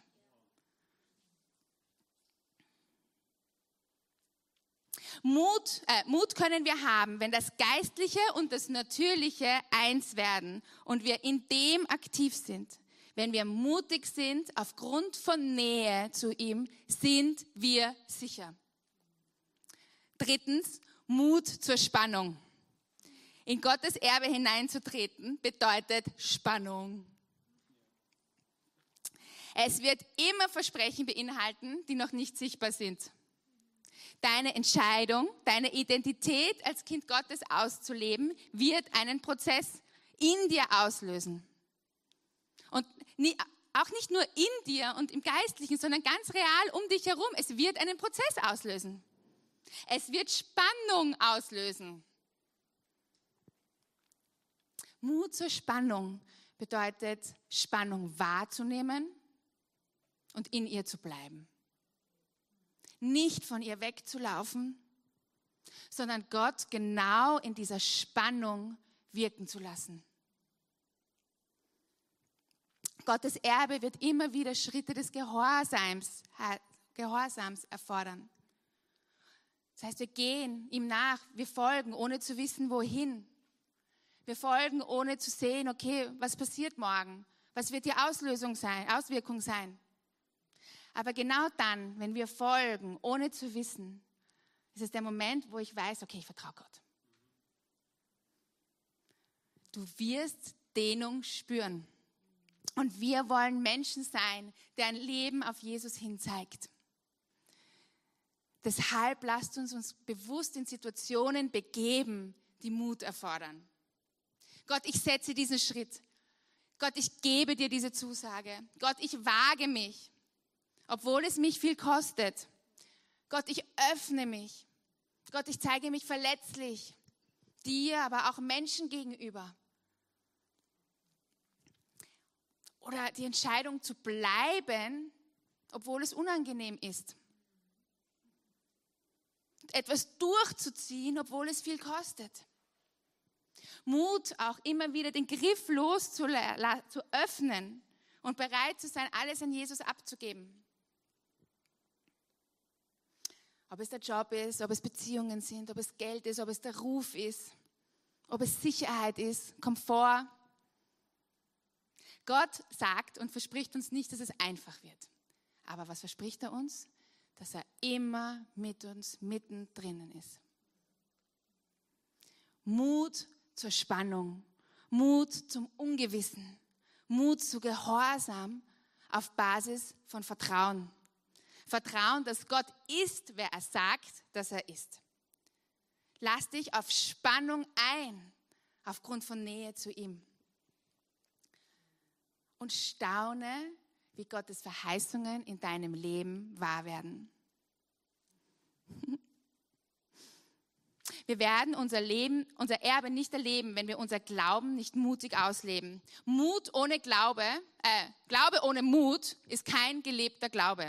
Mut können wir haben, wenn das Geistliche und das Natürliche eins werden und wir in dem aktiv sind. Wenn wir mutig sind, aufgrund von Nähe zu ihm, sind wir sicher. 3. Mut zur Spannung. In Gottes Erbe hineinzutreten bedeutet Spannung. Es wird immer Versprechen beinhalten, die noch nicht sichtbar sind. Deine Entscheidung, deine Identität als Kind Gottes auszuleben, wird einen Prozess in dir auslösen. Und auch nicht nur in dir und im Geistlichen, sondern ganz real um dich herum. Es wird einen Prozess auslösen. Es wird Spannung auslösen. Mut zur Spannung bedeutet, Spannung wahrzunehmen und in ihr zu bleiben. Nicht von ihr wegzulaufen, sondern Gott genau in dieser Spannung wirken zu lassen. Gottes Erbe wird immer wieder Schritte des Gehorsams erfordern. Das heißt, wir gehen ihm nach, wir folgen, ohne zu wissen, wohin. Wir folgen, ohne zu sehen, okay, was passiert morgen? Was wird die Auswirkung sein? Aber genau dann, wenn wir folgen, ohne zu wissen, ist es der Moment, wo ich weiß, okay, ich vertraue Gott. Du wirst Dehnung spüren. Und wir wollen Menschen sein, deren Leben auf Jesus hin zeigt. Deshalb lasst uns bewusst in Situationen begeben, die Mut erfordern. Gott, ich setze diesen Schritt. Gott, ich gebe dir diese Zusage. Gott, ich wage mich, obwohl es mich viel kostet. Gott, ich öffne mich. Gott, ich zeige mich verletzlich, dir, aber auch Menschen gegenüber. Oder die Entscheidung zu bleiben, obwohl es unangenehm ist. Etwas durchzuziehen, obwohl es viel kostet. Mut, auch immer wieder den Griff zu öffnen und bereit zu sein, alles an Jesus abzugeben. Ob es der Job ist, ob es Beziehungen sind, ob es Geld ist, ob es der Ruf ist, ob es Sicherheit ist, Komfort. Gott sagt und verspricht uns nicht, dass es einfach wird. Aber was verspricht er uns? Dass er immer mit uns mittendrin ist. Mut zur Spannung, Mut zum Ungewissen, Mut zu Gehorsam auf Basis von Vertrauen. Vertrauen, dass Gott ist, wer er sagt, dass er ist. Lass dich auf Spannung ein, aufgrund von Nähe zu ihm. Und staune, wie Gottes Verheißungen in deinem Leben wahr werden. Wir werden unser Erbe nicht erleben, wenn wir unser Glauben nicht mutig ausleben. Glaube ohne Mut ist kein gelebter Glaube.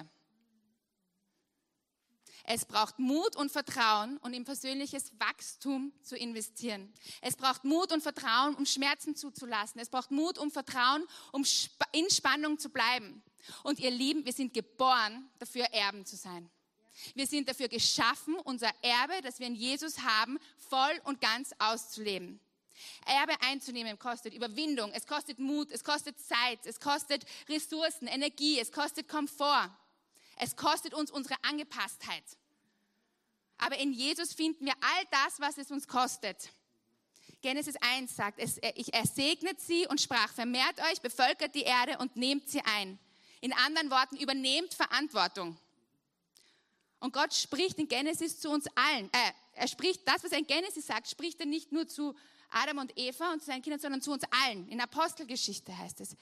Es braucht Mut und Vertrauen, um in persönliches Wachstum zu investieren. Es braucht Mut und Vertrauen, um Schmerzen zuzulassen. Es braucht Mut und Vertrauen, um in Spannung zu bleiben. Und ihr Lieben, wir sind geboren, dafür Erben zu sein. Wir sind dafür geschaffen, unser Erbe, das wir in Jesus haben, voll und ganz auszuleben. Erbe einzunehmen kostet Überwindung, es kostet Mut, es kostet Zeit, es kostet Ressourcen, Energie, es kostet Komfort. Es kostet uns unsere Angepasstheit. Aber in Jesus finden wir all das, was es uns kostet. Genesis 1 sagt, er segnet sie und sprach, vermehrt euch, bevölkert die Erde und nehmt sie ein. In anderen Worten, übernehmt Verantwortung. Und Gott spricht in Genesis zu uns allen. Er spricht das, was er in Genesis sagt, spricht er nicht nur zu Adam und Eva und zu seinen Kindern, sondern zu uns allen. In Apostelgeschichte heißt es.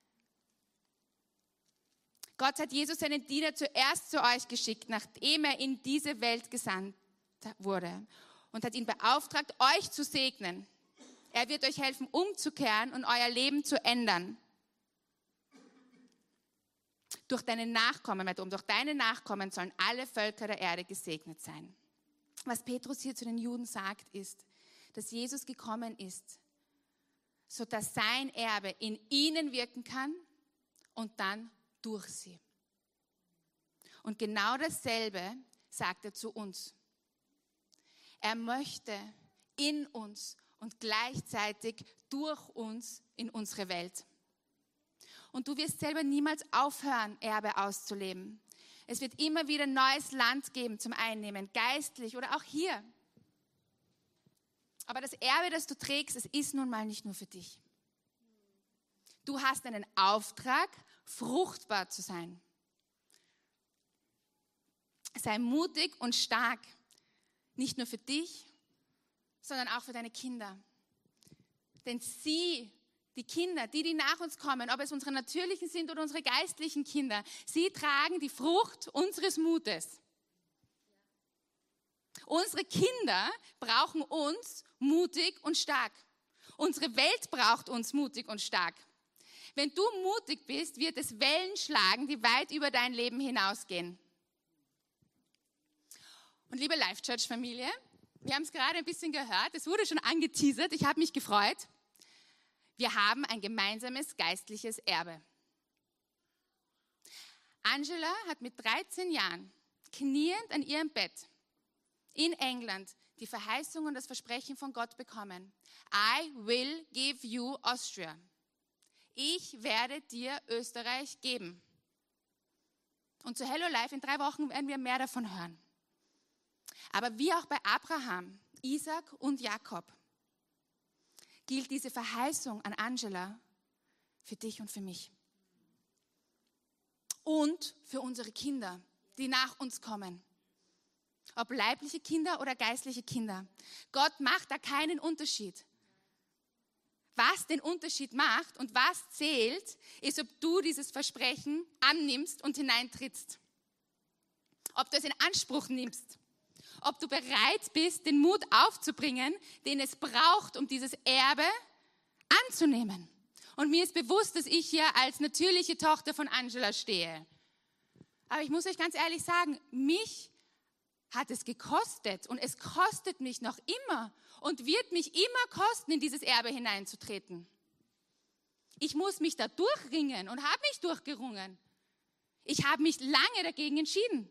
Gott hat Jesus, seinen Diener, zuerst zu euch geschickt, nachdem er in diese Welt gesandt wurde, und hat ihn beauftragt, euch zu segnen. Er wird euch helfen, umzukehren und euer Leben zu ändern. Durch deine Nachkommen sollen alle Völker der Erde gesegnet sein. Was Petrus hier zu den Juden sagt, ist, dass Jesus gekommen ist, sodass sein Erbe in ihnen wirken kann und dann durch sie. Und genau dasselbe sagt er zu uns. Er möchte in uns und gleichzeitig durch uns in unsere Welt. Und du wirst selber niemals aufhören, Erbe auszuleben. Es wird immer wieder neues Land geben zum Einnehmen, geistlich oder auch hier. Aber das Erbe, das du trägst, es ist nun mal nicht nur für dich. Du hast einen Auftrag, fruchtbar zu sein. Sei mutig und stark, nicht nur für dich, sondern auch für deine Kinder. Denn die Kinder, die nach uns kommen, ob es unsere natürlichen sind oder unsere geistlichen Kinder, sie tragen die Frucht unseres Mutes. Unsere Kinder brauchen uns mutig und stark. Unsere Welt braucht uns mutig und stark. Wenn du mutig bist, wird es Wellen schlagen, die weit über dein Leben hinausgehen. Und liebe Life-Church-Familie, wir haben es gerade ein bisschen gehört, es wurde schon angeteasert, ich habe mich gefreut. Wir haben ein gemeinsames geistliches Erbe. Angela hat mit 13 Jahren kniend an ihrem Bett in England die Verheißung und das Versprechen von Gott bekommen. I will give you Austria. Ich werde dir Österreich geben. Und zu Hello Life in 3 Wochen werden wir mehr davon hören. Aber wie auch bei Abraham, Isaac und Jakob gilt diese Verheißung an Angela für dich und für mich. Und für unsere Kinder, die nach uns kommen. Ob leibliche Kinder oder geistliche Kinder. Gott macht da keinen Unterschied. Was den Unterschied macht und was zählt, ist, ob du dieses Versprechen annimmst und hineintrittst. Ob du es in Anspruch nimmst. Ob du bereit bist, den Mut aufzubringen, den es braucht, um dieses Erbe anzunehmen. Und mir ist bewusst, dass ich hier als natürliche Tochter von Angela stehe. Aber ich muss euch ganz ehrlich sagen, mich hat es gekostet und es kostet mich noch immer und wird mich immer kosten, in dieses Erbe hineinzutreten. Ich muss mich da durchringen und habe mich durchgerungen. Ich habe mich lange dagegen entschieden.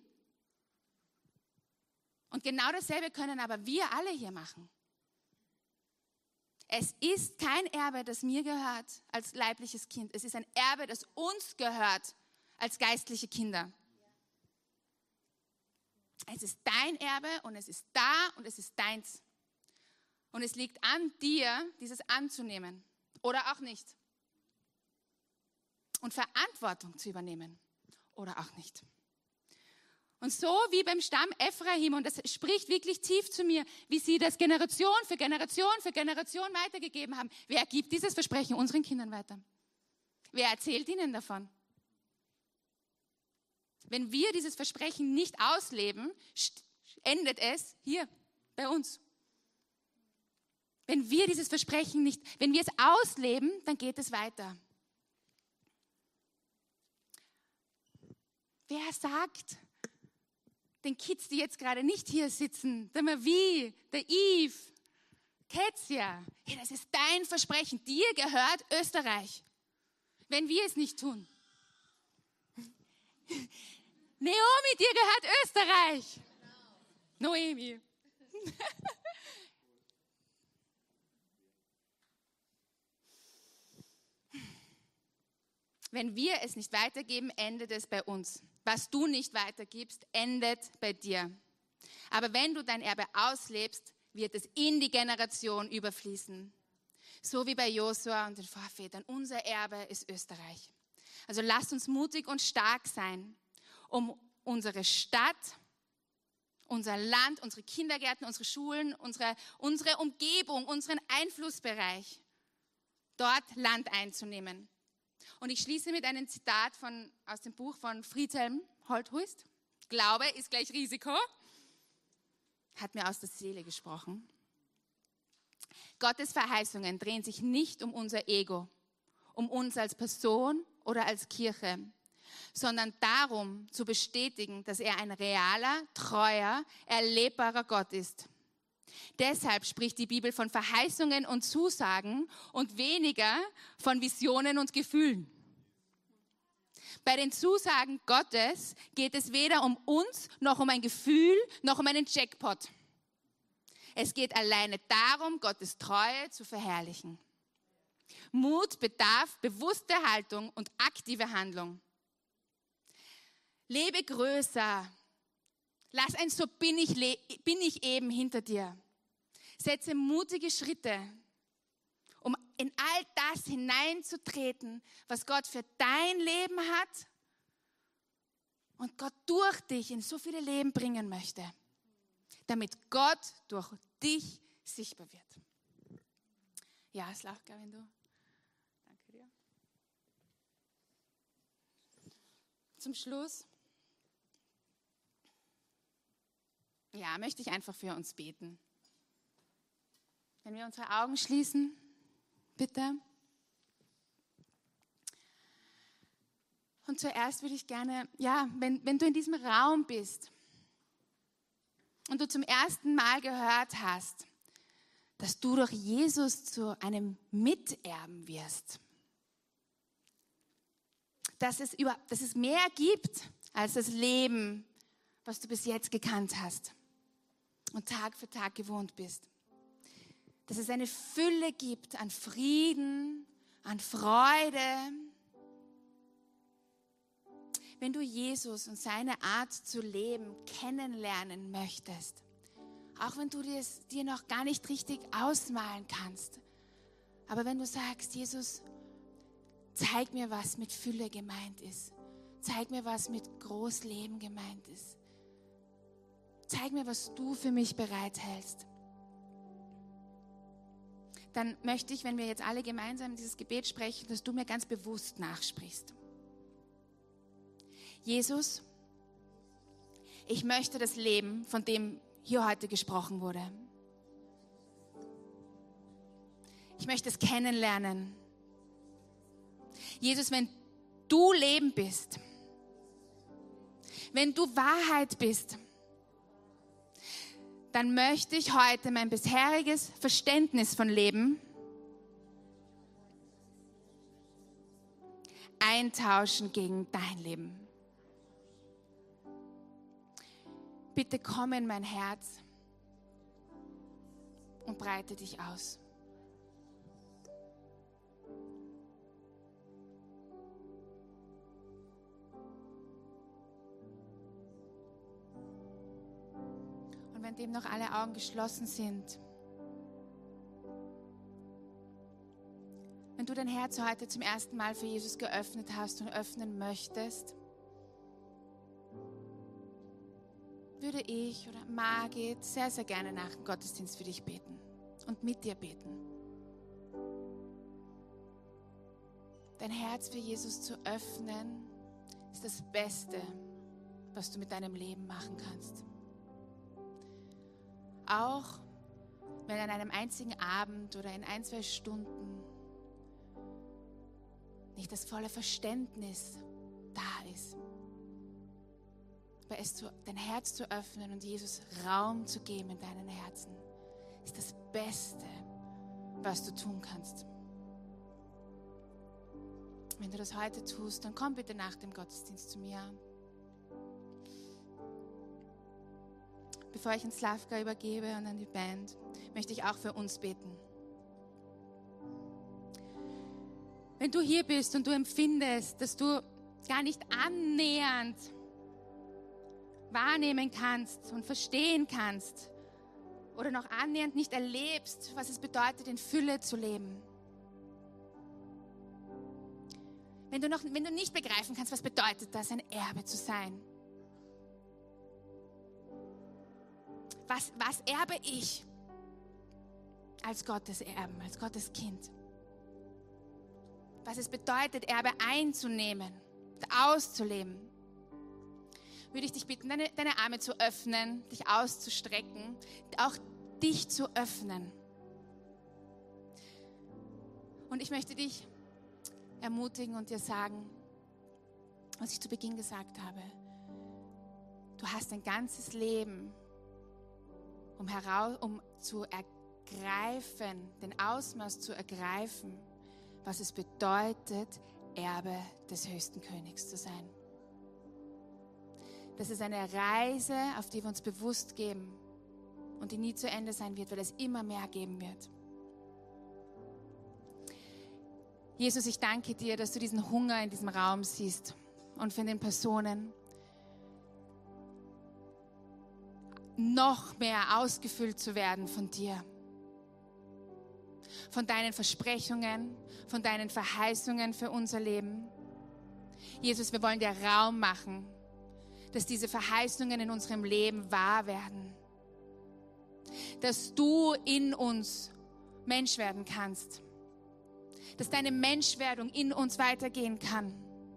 Und genau dasselbe können aber wir alle hier machen. Es ist kein Erbe, das mir gehört als leibliches Kind. Es ist ein Erbe, das uns gehört als geistliche Kinder. Es ist dein Erbe und es ist da und es ist deins. Und es liegt an dir, dieses anzunehmen oder auch nicht. Und Verantwortung zu übernehmen oder auch nicht. Und so wie beim Stamm Ephraim, und das spricht wirklich tief zu mir, wie sie das Generation für Generation für Generation weitergegeben haben. Wer gibt dieses Versprechen unseren Kindern weiter? Wer erzählt ihnen davon? Wenn wir dieses Versprechen nicht ausleben, endet es hier bei uns. Wenn wir dieses Versprechen nicht, wenn wir es ausleben, dann geht es weiter. Wer sagt den Kids, die jetzt gerade nicht hier sitzen, der Mavi, der Yves, Kezia, hey, das ist dein Versprechen, dir gehört Österreich, wenn wir es nicht tun. Naomi, dir gehört Österreich. Noemi. Wenn wir es nicht weitergeben, endet es bei uns. Was du nicht weitergibst, endet bei dir. Aber wenn du dein Erbe auslebst, wird es in die Generation überfließen. So wie bei Josua und den Vorvätern. Unser Erbe ist Österreich. Also lasst uns mutig und stark sein, um unsere Stadt, unser Land, unsere Kindergärten, unsere Schulen, unsere Umgebung, unseren Einflussbereich, dort Land einzunehmen. Und ich schließe mit einem Zitat aus dem Buch von Friedhelm Holthuist. Glaube ist gleich Risiko. Hat mir aus der Seele gesprochen. Gottes Verheißungen drehen sich nicht um unser Ego, um uns als Person oder als Kirche, sondern darum zu bestätigen, dass er ein realer, treuer, erlebbarer Gott ist. Deshalb spricht die Bibel von Verheißungen und Zusagen und weniger von Visionen und Gefühlen. Bei den Zusagen Gottes geht es weder um uns, noch um ein Gefühl, noch um einen Jackpot. Es geht alleine darum, Gottes Treue zu verherrlichen. Mut bedarf bewusster Haltung und aktive Handlung. Lebe größer. Lass ein So bin ich eben hinter dir. Setze mutige Schritte, um in all das hineinzutreten, was Gott für dein Leben hat und Gott durch dich in so viele Leben bringen möchte, damit Gott durch dich sichtbar wird. Ja, Slavka, wenn du. Danke dir. Zum Schluss. Ja, möchte ich einfach für uns beten. Wenn wir unsere Augen schließen, bitte. Und zuerst würde ich gerne, wenn du in diesem Raum bist und du zum ersten Mal gehört hast, dass du durch Jesus zu einem Miterben wirst, dass es mehr gibt als das Leben, was du bis jetzt gekannt hast und Tag für Tag gewohnt bist. Dass es eine Fülle gibt an Frieden, an Freude. Wenn du Jesus und seine Art zu leben kennenlernen möchtest, auch wenn du es dir noch gar nicht richtig ausmalen kannst, aber wenn du sagst, Jesus, zeig mir, was mit Fülle gemeint ist, zeig mir, was mit Großleben gemeint ist, zeig mir, was du für mich bereithältst, dann möchte ich, wenn wir jetzt alle gemeinsam dieses Gebet sprechen, dass du mir ganz bewusst nachsprichst. Jesus, ich möchte das Leben, von dem hier heute gesprochen wurde. Ich möchte es kennenlernen. Jesus, wenn du Leben bist, wenn du Wahrheit bist, dann möchte ich heute mein bisheriges Verständnis von Leben eintauschen gegen dein Leben. Bitte komm in mein Herz und breite dich aus. Und wenn dem noch alle Augen geschlossen sind, wenn du dein Herz heute zum ersten Mal für Jesus geöffnet hast und öffnen möchtest, würde ich oder Margit sehr, sehr gerne nach dem Gottesdienst für dich beten und mit dir beten. Dein Herz für Jesus zu öffnen, ist das Beste, was du mit deinem Leben machen kannst. Auch wenn an einem einzigen Abend oder in 1-2 Stunden nicht das volle Verständnis da ist. Aber dein Herz zu öffnen und Jesus Raum zu geben in deinen Herzen, ist das Beste, was du tun kannst. Wenn du das heute tust, dann komm bitte nach dem Gottesdienst zu mir. Bevor ich ins Slavka übergebe und an die Band, möchte ich auch für uns beten. Wenn du hier bist und du empfindest, dass du gar nicht annähernd wahrnehmen kannst und verstehen kannst oder noch annähernd nicht erlebst, was es bedeutet, in Fülle zu leben. Wenn du nicht begreifen kannst, was bedeutet das, ein Erbe zu sein. Was erbe ich als Gottes Erben, als Gottes Kind? Was es bedeutet, Erbe einzunehmen, auszuleben. Würde ich dich bitten, deine Arme zu öffnen, dich auszustrecken, auch dich zu öffnen. Und ich möchte dich ermutigen und dir sagen, was ich zu Beginn gesagt habe. Du hast ein ganzes Leben, um zu ergreifen, den Ausmaß zu ergreifen, was es bedeutet, Erbe des höchsten Königs zu sein. Das ist eine Reise, auf die wir uns bewusst geben und die nie zu Ende sein wird, weil es immer mehr geben wird. Jesus, ich danke dir, dass du diesen Hunger in diesem Raum siehst und von den Personen noch mehr ausgefüllt zu werden von dir. Von deinen Versprechungen, von deinen Verheißungen für unser Leben. Jesus, wir wollen dir Raum machen, dass diese Verheißungen in unserem Leben wahr werden. Dass du in uns Mensch werden kannst. Dass deine Menschwerdung in uns weitergehen kann.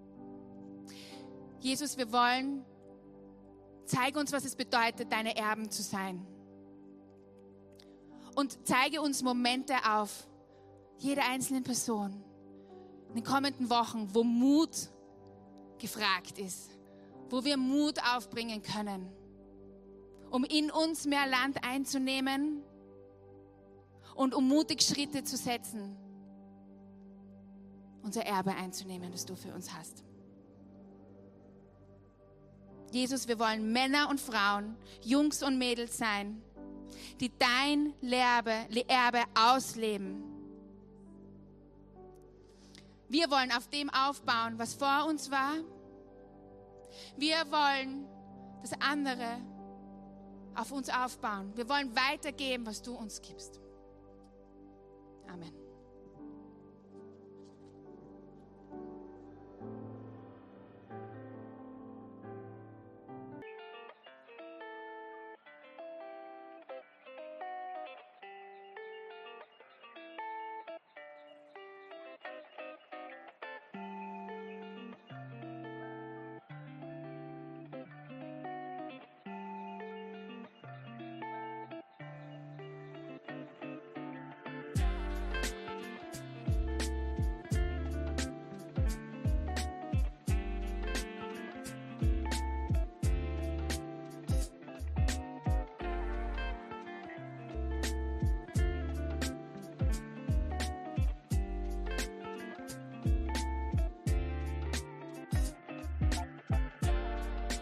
Jesus, wir wollen, zeige uns, was es bedeutet, deine Erben zu sein. Und zeige uns Momente auf, jede einzelne Person, in den kommenden Wochen, wo Mut gefragt ist, wo wir Mut aufbringen können, um in uns mehr Land einzunehmen und um mutig Schritte zu setzen, unser Erbe einzunehmen, das du für uns hast. Jesus, wir wollen Männer und Frauen, Jungs und Mädels sein, die dein Erbe ausleben. Wir wollen auf dem aufbauen, was vor uns war. Wir wollen, dass andere auf uns aufbauen. Wir wollen weitergeben, was du uns gibst. Amen.